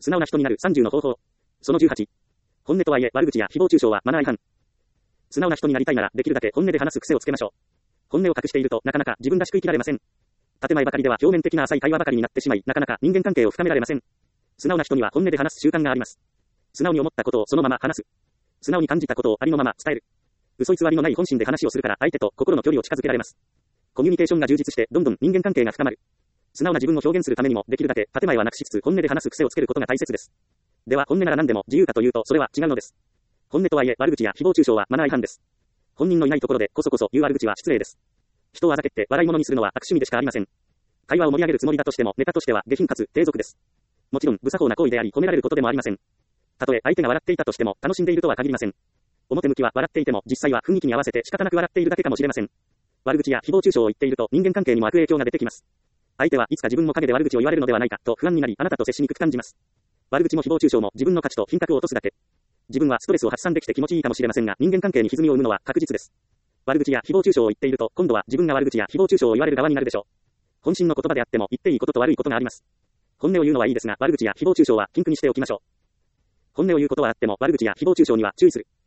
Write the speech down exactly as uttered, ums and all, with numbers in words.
素直な人になるさんじゅうの方法。そのじゅうはち。本音とはいえ悪口や誹謗中傷はマナー違反。素直な人になりたいならできるだけ本音で話す癖をつけましょう。本音を隠しているとなかなか自分らしく生きられません。建前ばかりでは表面的な浅い会話ばかりになってしまい、なかなか人間関係を深められません。素直な人には本音で話す習慣があります。素直に思ったことをそのまま話す。素直に感じたことをありのまま伝える。嘘偽りのない本心で話をするから相手と心の距離を近づけられます。コミュニケーションが充実してどんどん人間関係が深まる。素直な自分を表現するためにもできるだけ建前はなくしつつ本音で話す癖をつけることが大切です。では本音なら何でも自由かというとそれは違うのです。本音とはいえ悪口や誹謗中傷はマナー違反です。本人のいないところでこそこそ言う悪口は失礼です。人をあざけって笑い物にするのは悪趣味でしかありません。会話を盛り上げるつもりだとしてもネタとしては下品かつ低俗です。もちろん無作法な行為であり褒められることでもありません。たとえ相手が笑っていたとしても楽しんでいるとは限りません。表向きは笑っていても実際は雰囲気に合わせて仕方なく笑っているだけかもしれません。悪口や誹謗中傷を言っていると人間関係にも悪影響が出てきます。相手はいつか自分も陰で悪口を言われるのではないかと不安になりあなたと接しにくく感じます。悪口も誹謗中傷も自分の価値と品格を落とすだけ。自分はストレスを発散できて気持ちいいかもしれませんが人間関係に歪みを生むのは確実です。悪口や誹謗中傷を言っていると今度は自分が悪口や誹謗中傷を言われる側になるでしょう。本心の言葉であっても言っていいことと悪いことがあります。本音を言うのはいいですが悪口や誹謗中傷は禁句にしておきましょう。本音を言うことはあっても悪口や誹謗中傷には注意する。